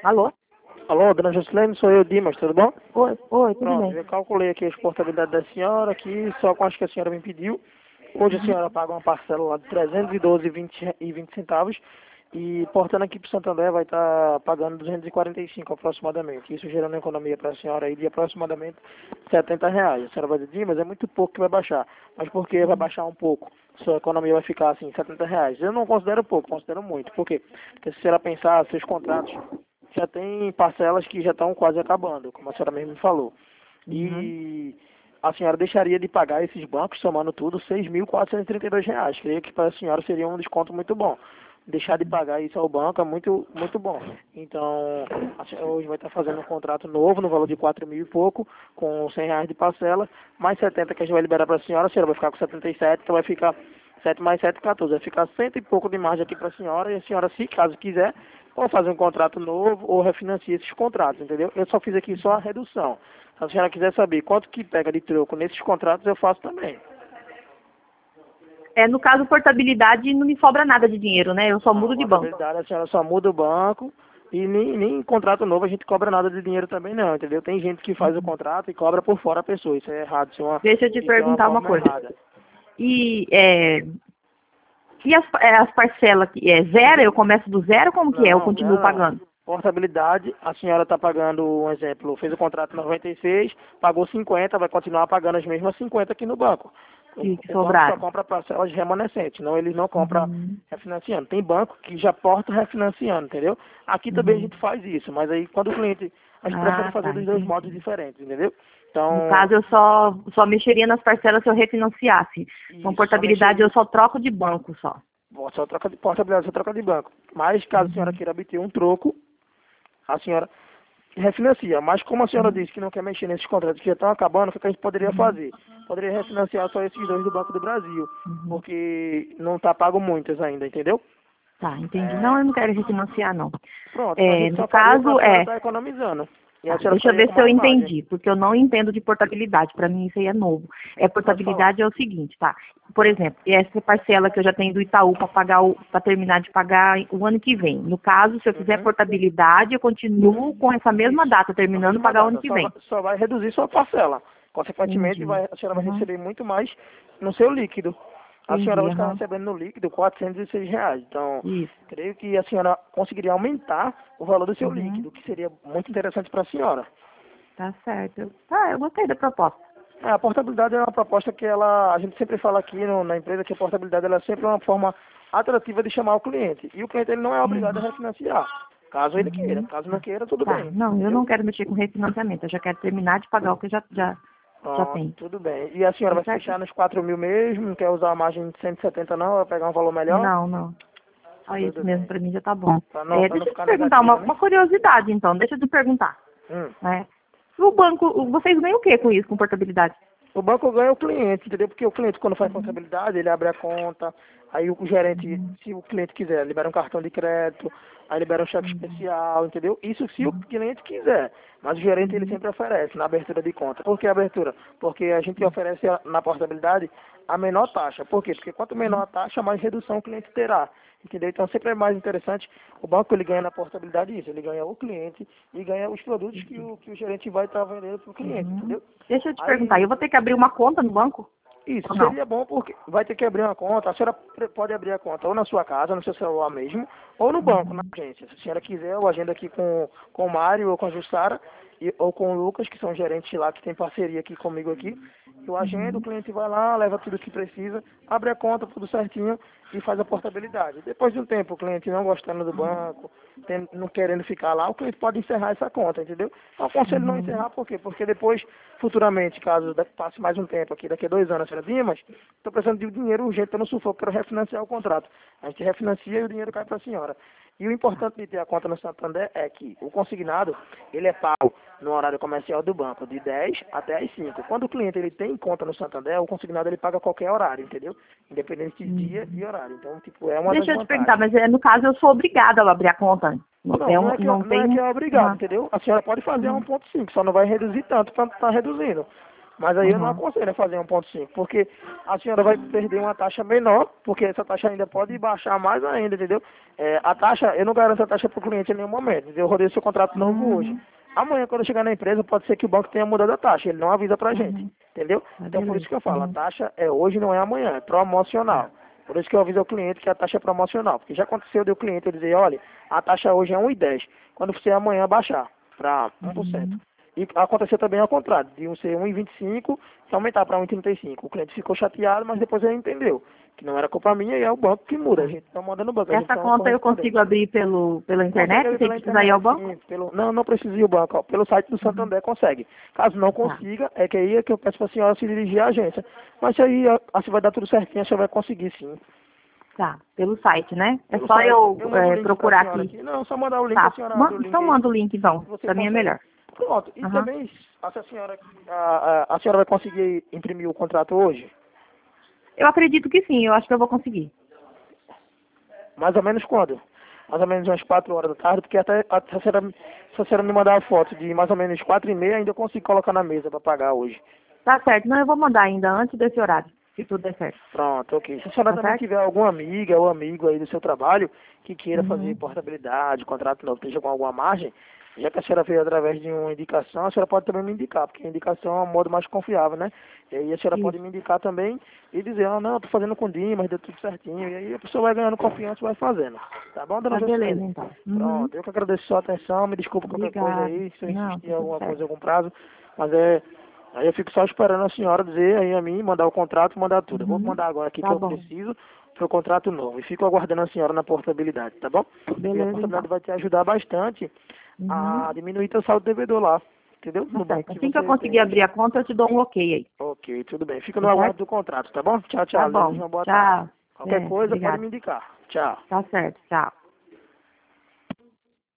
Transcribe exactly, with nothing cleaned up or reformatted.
Alô? Alô, dona Juscelene, sou eu, Dimas, tudo bom? Oi, oi, tudo Pronto, bem. eu calculei aqui a exportabilidade da senhora, aqui só com as que a senhora me pediu. Hoje a senhora paga uma parcela lá de trezentos e doze e vinte centavos e portando aqui para o Santander vai estar pagando duzentos e quarenta e cinco aproximadamente. Isso gerando economia para a senhora aí de aproximadamente setenta reais. A senhora vai dizer, mas é muito pouco que vai baixar. Mas por que vai baixar um pouco? Sua economia vai ficar assim, setenta reais. Eu não considero pouco, considero muito. Por quê? Porque se ela pensar, seus contratos já tem parcelas que já estão quase acabando, como a senhora mesmo me falou. Uhum. E a senhora deixaria de pagar esses bancos, somando tudo, seis mil quatrocentos e trinta e dois reais. Creio que para a senhora seria um desconto muito bom. Deixar de pagar isso ao banco é muito, muito bom. Então, a senhora hoje vai estar fazendo um contrato novo, no valor de quatro mil e pouco, com cem reais de parcela, mais setenta que a gente vai liberar para a senhora, a senhora vai ficar com setenta e sete, então vai ficar sete mais sete, quatorze. Vai ficar cento e pouco de margem aqui para a senhora, e a senhora, se caso quiser, ou fazer um contrato novo, ou refinancia esses contratos, entendeu? Eu só fiz aqui só a redução. Se a senhora quiser saber quanto que pega de troco nesses contratos, eu faço também. É, no caso, portabilidade não me sobra nada de dinheiro, né? Eu só Não, mudo de banco. contabilidade, a senhora só muda o banco e nem, nem em contrato novo a gente cobra nada de dinheiro também não, entendeu? Tem gente que faz o contrato e cobra por fora a pessoa. Isso é errado, isso é uma, Deixa eu te isso é uma perguntar uma forma coisa. errada. E, é, e as, é, as parcelas, que é zero? Eu começo do zero? Como que é? Eu Não, continuo não, não. pagando? Portabilidade, a senhora está pagando, um exemplo, fez o contrato noventa e seis, pagou cinquenta, vai continuar pagando as mesmas cinquenta aqui no banco. O, Que, que o banco só sobraram. compra parcelas remanescentes, não, eles não compram Uhum. refinanciando. Tem banco que já porta refinanciando, entendeu? Aqui também a Uhum. gente faz isso, mas aí quando o cliente, a gente prefere Ah, fazer tá, dos dois entendi. modos diferentes, entendeu? No Então, caso, eu só, só mexeria nas parcelas se eu refinanciasse. Então, isso, só portabilidade, mexeria, eu só troco de banco só. só troca de portabilidade, só troca de banco. Mas caso a senhora Uhum. queira obter um troco, a senhora refinancia, mas como a senhora disse que não quer mexer nesses contratos que já estão acabando, o que a gente poderia Uhum. fazer? Poderia refinanciar só esses dois do Banco do Brasil, Uhum. porque não está pago muitas ainda, entendeu? Tá, entendi. Não, É, eu não quero refinanciar, não. pronto, então a É, gente no só faria para caso, a senhora é... estar economizando. E a Tá, senhora deixa eu ficaria ver com se eu mais margem. entendi, porque eu não entendo de portabilidade. Para mim, isso aí é novo. É, Pode falar. portabilidade é o seguinte, tá? Por exemplo, essa parcela que eu já tenho do Itaú para pagar para terminar de pagar o ano que vem. No caso, se eu fizer Uhum. portabilidade, eu continuo com essa mesma Isso. data, A terminando de mesma pagar o ano data, que só vai, vem. só vai reduzir sua parcela. Consequentemente, Entendi. vai, a senhora vai Aham, receber muito mais no seu líquido. A senhora entendi, vai estar aham. recebendo no líquido quatrocentos e seis reais. Então, Isso. creio que a senhora conseguiria aumentar o valor do seu Uhum, líquido, que seria muito interessante para a senhora. tá certo. Tá, eu gostei da proposta. É, a portabilidade é uma proposta que ela, a gente sempre fala aqui no- na empresa que a portabilidade ela é sempre uma forma atrativa de chamar o cliente. E o cliente ele não é obrigado a Uhum, refinanciar, caso ele queira. uhum. Caso não queira, tudo Tá, bem, não, eu entendeu? não quero mexer com refinanciamento. Eu já quero terminar de pagar o que eu já, já, já Pronto, tenho. tudo bem. E a senhora Tá vai certo? fechar nos quatro mil mesmo? Não quer usar a margem de cento e setenta não? Vai pegar um valor melhor? Não, não. Só isso Tudo mesmo bem. pra mim já tá bom. Para não, É, pra não deixa eu te ficar perguntar uma, negativo, né? uma curiosidade, então. Deixa eu te perguntar. Hum. Né? O banco, o- vocês ganham o que com isso, com portabilidade? O banco ganha o cliente, entendeu? Porque o cliente, quando faz Uhum, contabilidade, ele abre a conta, aí o gerente, uhum, se o cliente quiser, libera um cartão de crédito, aí libera um cheque uhum, especial, entendeu? Isso se o uhum, cliente quiser. Mas o gerente, ele uhum, sempre oferece na abertura de conta. Por que abertura? Porque a gente oferece a- na portabilidade a menor taxa. Por quê? Porque quanto menor a taxa, mais redução o cliente terá. Entendeu? Então sempre é mais interessante. O banco ele ganha na portabilidade isso, ele ganha o cliente e ganha os produtos que o, que o gerente vai estar vendendo para o cliente, uhum. entendeu? Deixa eu te perguntar, eu Aí vou ter que abrir uma conta no banco? isso Ou não? seria bom porque vai ter que abrir uma conta. A senhora pre- pode abrir a conta ou na sua casa, no seu celular mesmo, ou no banco, na Uhum, agência. Se a senhora quiser, eu agendo aqui com, com o Mário ou com a Jussara, e, ou com o Lucas, que são gerentes lá que tem parceria aqui comigo aqui. Eu agendo, o uhum, cliente vai lá, leva tudo que precisa, abre a conta, tudo certinho e faz a portabilidade. Depois de um tempo, o cliente não gostando do banco, tem- não querendo ficar lá, o cliente pode encerrar essa conta, entendeu? Eu aconselho não uhum, encerrar, por quê? Porque depois, futuramente, caso da- passe mais um tempo aqui, daqui a dois anos, a senhora Dimas, estou precisando de um dinheiro urgente, estou no sufoco, quero refinanciar o contrato. A gente refinancia e o dinheiro cai para a senhora. E o importante de ter a conta no Santander é que o consignado, ele é pago no horário comercial do banco, de dez até as cinco. Quando o cliente ele tem conta no Santander, o consignado ele paga qualquer horário, entendeu? Independente de dia e uhum. horário. Então, tipo, é uma das Deixa eu te perguntar, vantagens. mas é, no caso eu sou obrigada a abrir a conta. Não, Não, tem não um, é que, não não tem é que um... é obrigado, Uhum, entendeu? A senhora pode fazer a uhum, um ponto cinco, só não vai reduzir tanto quanto está reduzindo. Mas aí eu não Uhum. aconselho a fazer um ponto cinco, porque a senhora vai perder uma taxa menor, porque essa taxa ainda pode baixar mais ainda, entendeu? É, a taxa, eu não garanto a taxa para o cliente em nenhum momento, entendeu? Eu rodei seu contrato novo hoje. Uhum. Amanhã, quando eu chegar na empresa, pode ser que o banco tenha mudado a taxa, ele não avisa pra gente, Uhum. entendeu? Tá, Então, por isso beleza. que eu falo, a Uhum. taxa é hoje, não é amanhã, é promocional. Tá. Por isso que eu aviso ao cliente que a taxa é promocional, porque já aconteceu do cliente eu dizer, olha, a taxa hoje é um e dez, quando você amanhã baixar para um por cento. Uhum. E aconteceu também ao contrário, de um ser um e vinte e cinco e aumentar para um e trinta e cinco. O cliente ficou chateado, mas depois ele entendeu que não era culpa minha e é o banco que muda. A Tá. gente não manda no banco, a gente Essa só conta eu consigo correspondente. abrir pelo, pela Consegue internet abrir sem pela precisar ir ao internet, banco? sim. Pelo, não, não precisa ir ao banco. Ó. Pelo site do Uhum. Santander consegue. Caso não Tá. consiga, é que aí é que eu peço para a senhora se dirigir à agência. Mas aí, ó, assim vai dar tudo certinho, a senhora vai conseguir, sim. Tá. Pelo site, né? É Pelo só site, eu eu mando o é, link para a procurar senhora aqui. aqui. Não, só mandar o link, a Tá. senhora abre Man- o link então aí manda o link, então. e você Pra mim é consegue. melhor. Pronto. E Aham. também, a senhora, a, a, a senhora vai conseguir imprimir o contrato hoje? Eu acredito que sim. Eu acho que eu vou conseguir. Mais ou menos quando? Mais ou menos umas quatro horas da tarde, porque até, até se, a senhora, se a senhora me mandar a foto de mais ou menos quatro e meia, ainda eu consigo colocar na mesa para pagar hoje. Tá certo. Não, eu vou mandar ainda antes desse horário, se tudo der certo. Pronto, ok. Se a senhora Tá também certo? tiver alguma amiga ou amigo aí do seu trabalho que queira fazer Uhum. portabilidade, contrato novo, esteja com alguma margem, já que a senhora veio através de uma indicação, a senhora pode também me indicar, porque a indicação é um modo mais confiável, né? E aí a senhora pode Isso. me indicar também e dizer, ah, não, tô fazendo com o Dimas, deu tudo certinho. E aí a pessoa vai ganhando confiança e vai fazendo. Tá bom, dona Tá beleza, Jocely? então. Uhum. Pronto, eu que agradeço a sua atenção, me desculpa qualquer coisa Obrigada. aí, se eu Não, insistir tá em tudo alguma certo. coisa, algum prazo, mas é... Aí eu fico só esperando a senhora dizer aí a mim, mandar o contrato, mandar tudo. Eu vou Uhum. mandar agora aqui que Tá eu bom. preciso para o contrato novo. E fico aguardando a senhora na portabilidade, tá bom? E a Beleza, portabilidade então. vai te ajudar bastante a Uhum. diminuir teu saldo devedor lá, entendeu? Tá No banco certo. que Assim que eu você tem conseguir hoje. abrir a conta, eu te dou um ok aí. Ok, tudo bem. Fica no Tá aguardo certo? do contrato, tá bom? Tchau, Tá tchau. Desejo bom. uma boa tarde. Tchau. Qualquer É, coisa pode obrigada. me indicar. Tchau. Tá certo. Tchau.